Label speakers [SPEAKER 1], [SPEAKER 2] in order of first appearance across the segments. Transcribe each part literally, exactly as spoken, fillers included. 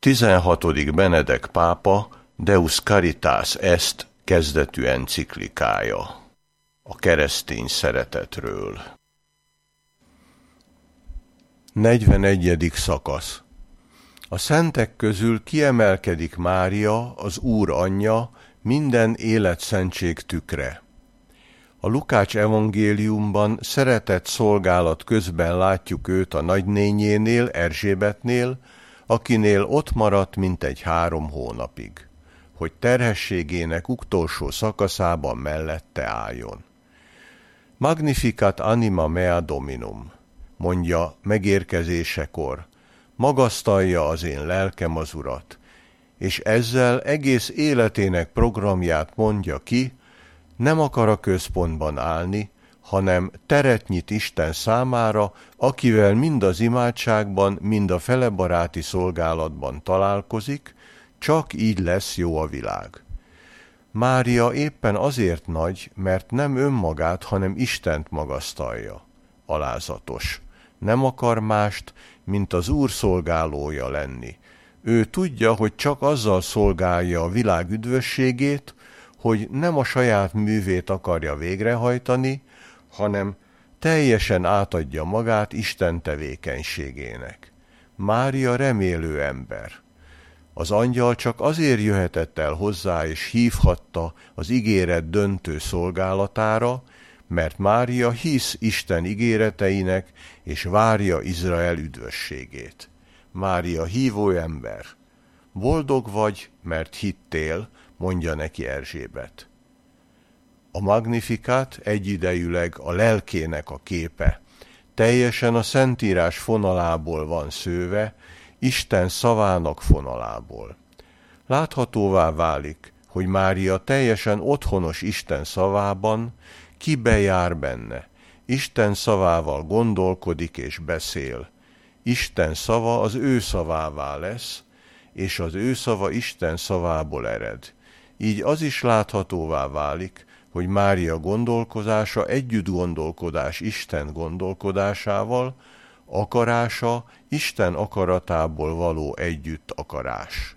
[SPEAKER 1] tizenhatodik Benedek pápa Deus Caritas Est kezdetű enciklikája a keresztény szeretetről. negyvenegyedik szakasz. A szentek közül kiemelkedik Mária, az Úr anyja, minden életszentség tükre. A Lukács evangéliumban szeretett szolgálat közben látjuk őt a nagynényénél, Erzsébetnél, akinél ott maradt mintegy három hónapig, hogy terhességének utolsó szakaszában mellette álljon. Magnificat anima mea Dominum, mondja megérkezésekor, magasztalja az én lelkem az Urat, és ezzel egész életének programját mondja ki, nem akar a központban állni, hanem teret nyit Isten számára, akivel mind az imádságban, mind a felebaráti szolgálatban találkozik, csak így lesz jó a világ. Mária éppen azért nagy, mert nem önmagát, hanem Istent magasztalja. Alázatos. Nem akar mást, mint az Úr szolgálója lenni. Ő tudja, hogy csak azzal szolgálja a világ üdvösségét, hogy nem a saját művét akarja végrehajtani, hanem teljesen átadja magát Isten tevékenységének. Mária remélő ember. Az angyal csak azért jöhetett el hozzá és hívhatta az ígéret döntő szolgálatára, mert Mária hisz Isten ígéreteinek és várja Izrael üdvösségét. Mária hívó ember. Boldog vagy, mert hittél, mondja neki Erzsébet. A Magnificat egyidejűleg a lelkének a képe, teljesen a Szentírás fonalából van szőve, Isten szavának fonalából. Láthatóvá válik, hogy Mária teljesen otthonos Isten szavában, kibe jár benne, Isten szavával gondolkodik és beszél. Isten szava az ő szavává lesz, és az ő szava Isten szavából ered. Így az is láthatóvá válik, hogy Mária gondolkozása együtt gondolkodás Isten gondolkodásával, akarása Isten akaratából való együtt akarás.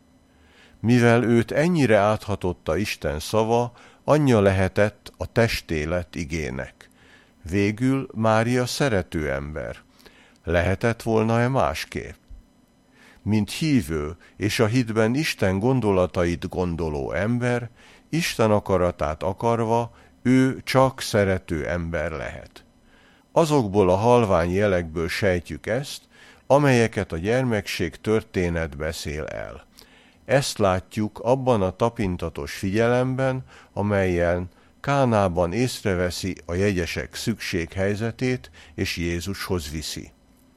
[SPEAKER 1] Mivel őt ennyire áthatotta Isten szava, anyja lehetett a testélet igének. Végül Mária szerető ember. Lehetett volna-e másképp? Mint hívő és a hitben Isten gondolatait gondoló ember, Isten akaratát akarva, ő csak szerető ember lehet. Azokból a halvány jelekből sejtjük ezt, amelyeket a gyermekség történet beszél el. Ezt látjuk abban a tapintatos figyelemben, amelyen Kánában észreveszi a jegyesek szükséghelyzetét és Jézushoz viszi.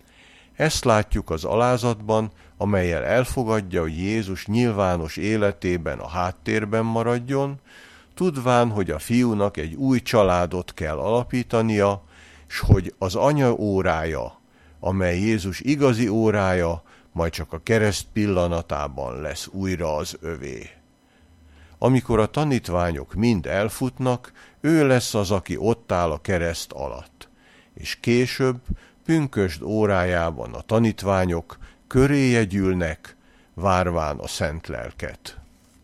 [SPEAKER 1] Ezt látjuk az alázatban, amellyel elfogadja, hogy Jézus nyilvános életében a háttérben maradjon, tudván, hogy a fiúnak egy új családot kell alapítania, s hogy az anya órája, amely Jézus igazi órája, majd csak a kereszt pillanatában lesz újra az övé. Amikor a tanítványok mind elfutnak, ő lesz az, aki ott áll a kereszt alatt. És később, pünkösd órájában a tanítványok köréje gyűlnek, várván a szent lelket.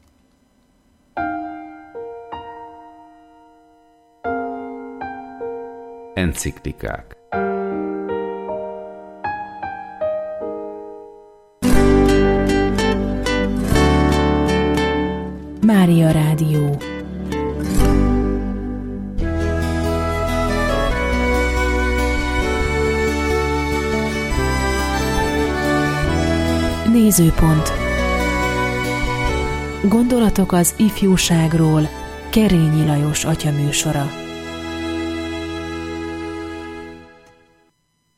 [SPEAKER 2] Enciklikák.
[SPEAKER 3] Mária Rádió. Nézőpont. Gondolatok az ifjúságról. Kerényi Lajos atyaműsora.